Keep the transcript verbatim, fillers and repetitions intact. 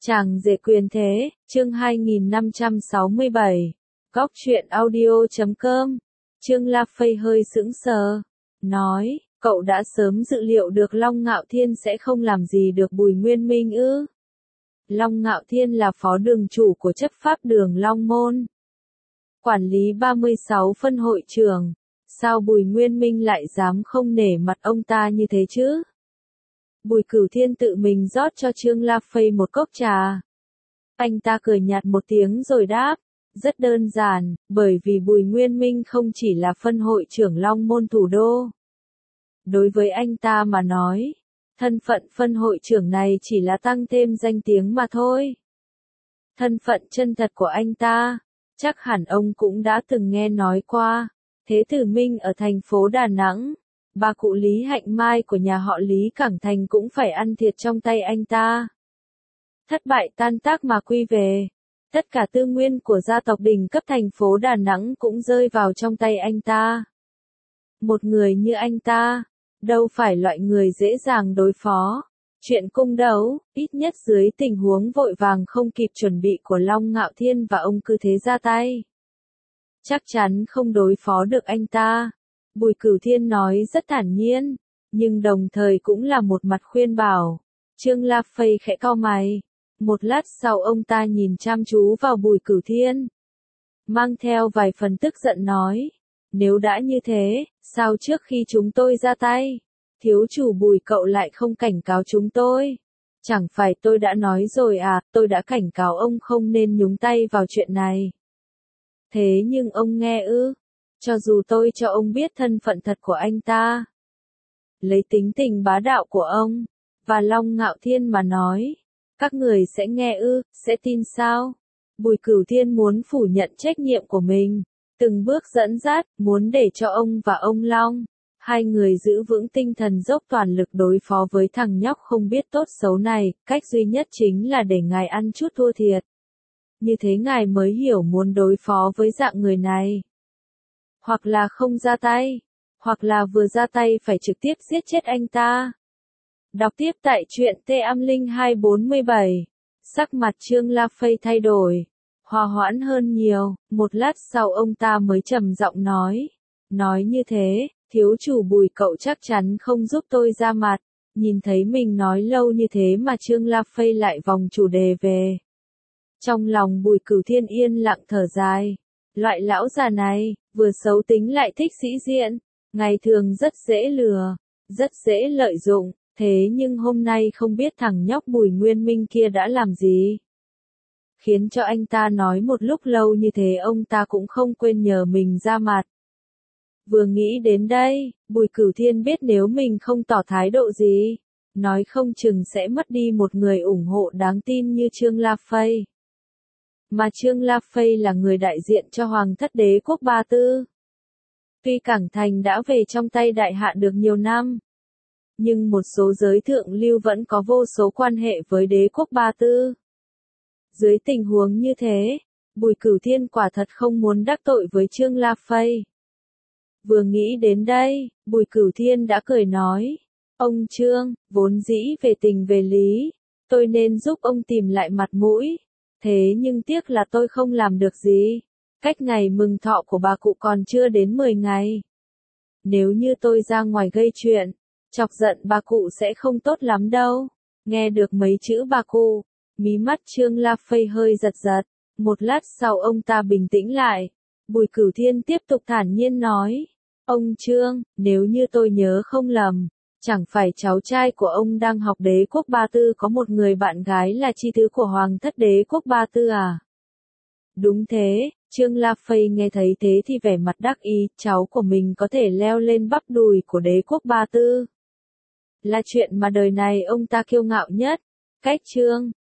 Chàng rể quyền thế, chương hai nghìn năm trăm sáu mươi bảy. Góc truyện audio chấm com. Trương La Phây hơi sững sờ, nói, cậu đã sớm dự liệu được Long Ngạo Thiên sẽ không làm gì được Bùi Nguyên Minh ư? Long Ngạo Thiên là phó đường chủ của chấp pháp đường Long Môn, quản lý ba mươi sáu phân hội trưởng, sao Bùi Nguyên Minh lại dám không nể mặt ông ta như thế chứ? Bùi Cửu Thiên tự mình rót cho Trương La Phây một cốc trà. Anh ta cười nhạt một tiếng rồi đáp, rất đơn giản, bởi vì Bùi Nguyên Minh không chỉ là phân hội trưởng Long Môn thủ đô. Đối với anh ta mà nói, thân phận phân hội trưởng này chỉ là tăng thêm danh tiếng mà thôi. Thân phận chân thật của anh ta, chắc hẳn ông cũng đã từng nghe nói qua. Thế Tử Minh ở thành phố Đà Nẵng, bà cụ Lý Hạnh Mai của nhà họ Lý Cảng Thành cũng phải ăn thiệt trong tay anh ta. Thất bại tan tác mà quy về, tất cả tư nguyên của gia tộc đỉnh cấp thành phố Đà Nẵng cũng rơi vào trong tay anh ta. Một người như anh ta, đâu phải loại người dễ dàng đối phó. Chuyện cung đấu, ít nhất dưới tình huống vội vàng không kịp chuẩn bị của Long Ngạo Thiên và ông cứ thế ra tay, chắc chắn không đối phó được anh ta. Bùi Cửu Thiên nói rất thản nhiên, nhưng đồng thời cũng là một mặt khuyên bảo. Trương La Phây khẽ cau mày. Một lát sau ông ta nhìn chăm chú vào Bùi Cửu Thiên, mang theo vài phần tức giận nói, nếu đã như thế, sao trước khi chúng tôi ra tay, thiếu chủ Bùi cậu lại không cảnh cáo chúng tôi? Chẳng phải tôi đã nói rồi à, tôi đã cảnh cáo ông không nên nhúng tay vào chuyện này. Thế nhưng ông nghe ư? Cho dù tôi cho ông biết thân phận thật của anh ta, lấy tính tình bá đạo của ông và Long Ngạo Thiên mà nói, các người sẽ nghe ư, sẽ tin sao? Bùi Cửu Thiên muốn phủ nhận trách nhiệm của mình, từng bước dẫn dắt, muốn để cho ông và ông Long, hai người giữ vững tinh thần dốc toàn lực đối phó với thằng nhóc không biết tốt xấu này, cách duy nhất chính là để ngài ăn chút thua thiệt. Như thế ngài mới hiểu muốn đối phó với dạng người này. Hoặc là không ra tay, hoặc là vừa ra tay phải trực tiếp giết chết anh ta. Đọc tiếp tại truyện T Am Linh hai bốn bảy. Sắc mặt Trương La Phây thay đổi, hòa hoãn hơn nhiều, một lát sau ông ta mới trầm giọng nói. Nói như thế, thiếu chủ Bùi cậu chắc chắn không giúp tôi ra mặt. Nhìn thấy mình nói lâu như thế mà Trương La Phây lại vòng chủ đề về. Trong lòng Bùi Cửu Thiên yên lặng thở dài. Loại lão già này, vừa xấu tính lại thích sĩ diện, ngày thường rất dễ lừa, rất dễ lợi dụng. Thế nhưng hôm nay không biết thằng nhóc Bùi Nguyên Minh kia đã làm gì, khiến cho anh ta nói một lúc lâu như thế ông ta cũng không quên nhờ mình ra mặt. Vừa nghĩ đến đây, Bùi Cửu Thiên biết nếu mình không tỏ thái độ gì, nói không chừng sẽ mất đi một người ủng hộ đáng tin như Trương La Phây. Mà Trương La Phây là người đại diện cho Hoàng thất đế quốc Ba Tư. Tuy Cảng Thành đã về trong tay đại hạ được nhiều năm, nhưng một số giới thượng lưu vẫn có vô số quan hệ với đế quốc Ba Tư. Dưới tình huống như thế, Bùi Cửu Thiên quả thật không muốn đắc tội với Trương La Phây. Vừa nghĩ đến đây, Bùi Cửu Thiên đã cười nói, ông Trương, vốn dĩ về tình về lý, tôi nên giúp ông tìm lại mặt mũi, thế nhưng tiếc là tôi không làm được gì. Cách ngày mừng thọ của bà cụ còn chưa đến mười ngày. Nếu như tôi ra ngoài gây chuyện, chọc giận bà cụ sẽ không tốt lắm đâu. Nghe được mấy chữ bà cụ, mí mắt Trương La Phây hơi giật giật. Một lát sau ông ta bình tĩnh lại. Bùi Cửu Thiên tiếp tục thản nhiên nói, ông Trương, nếu như tôi nhớ không lầm, chẳng phải cháu trai của ông đang học đế quốc Ba Tư có một người bạn gái là chi thứ của Hoàng thất đế quốc Ba Tư à? Đúng thế. Trương La Phây nghe thấy thế thì vẻ mặt đắc ý, cháu của mình có thể leo lên bắp đùi của đế quốc Ba Tư, là chuyện mà đời này ông ta kiêu ngạo nhất. Cách Trương